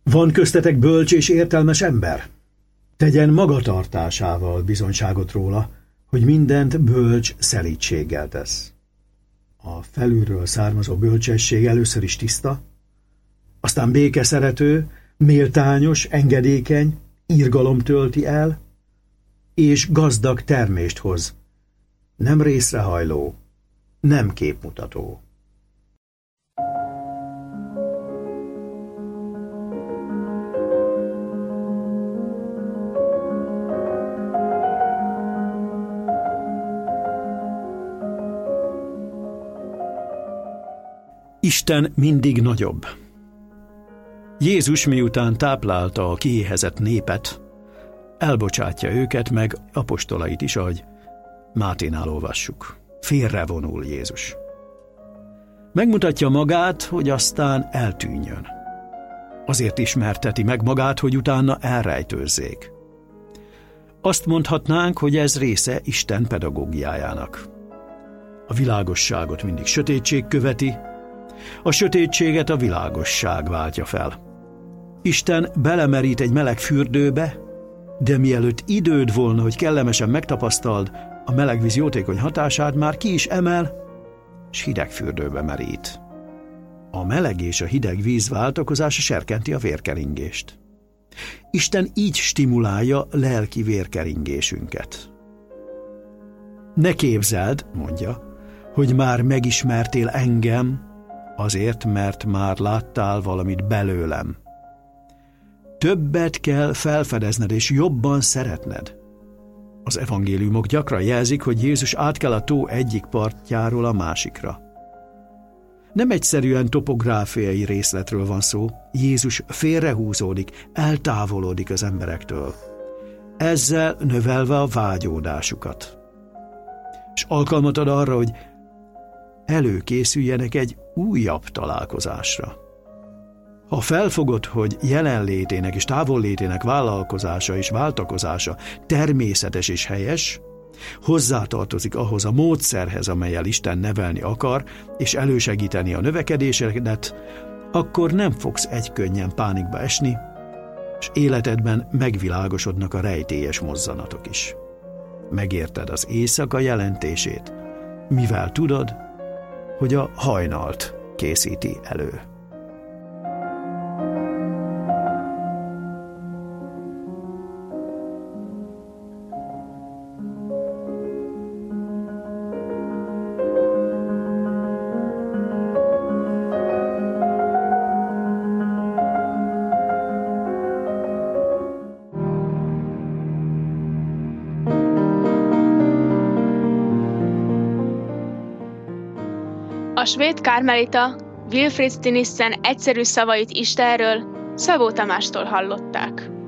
Van köztetek bölcs és értelmes ember? Tegyen magatartásával bizonyságot róla, hogy mindent bölcs szelídséggel tesz. A felülről származó bölcsesség először is tiszta, aztán békeszerető, méltányos, engedékeny, irgalom tölti el, és gazdag termést hoz, nem részrehajló, nem képmutató. Isten mindig nagyobb. Jézus miután táplálta a kiéhezett népet, elbocsátja őket, meg apostolait is, ahogy Máténál olvassuk. Félrevonul Jézus. Megmutatja magát, hogy aztán eltűnjön. Azért ismerteti meg magát, hogy utána elrejtőzzék. Azt mondhatnánk, hogy ez része Isten pedagógiájának. A világosságot mindig sötétség követi, a sötétséget a világosság váltja fel. Isten belemerít egy meleg fürdőbe, de mielőtt időd volna, hogy kellemesen megtapasztald a meleg víz jótékony hatását, már ki is emel, s hideg fürdőbe merít. A meleg és a hideg víz váltakozása serkenti a vérkeringést. Isten így stimulálja lelki vérkeringésünket. Ne képzeld, mondja, hogy már megismertél engem, azért, mert már láttál valamit belőlem. Többet kell felfedezned és jobban szeretned. Az evangéliumok gyakran jelzik, hogy Jézus átkel a tó egyik partjáról a másikra. Nem egyszerűen topográfiai részletről van szó, Jézus félrehúzódik, eltávolodik az emberektől, ezzel növelve a vágyódásukat. És alkalmat ad arra, hogy előkészüljenek egy újabb találkozásra. Ha felfogod, hogy jelenlétének és távollétének vállalkozása és váltakozása természetes és helyes, hozzátartozik ahhoz a módszerhez, amellyel Isten nevelni akar, és elősegíteni a növekedésedet, akkor nem fogsz egykönnyen pánikba esni, és életedben megvilágosodnak a rejtélyes mozzanatok is. Megérted az éjszaka jelentését, mivel tudod, hogy a hajnalt készíti elő. A svéd kármelita Wilfrid Stinissen egyszerű szavait Istenről Szabó Tamástól hallották.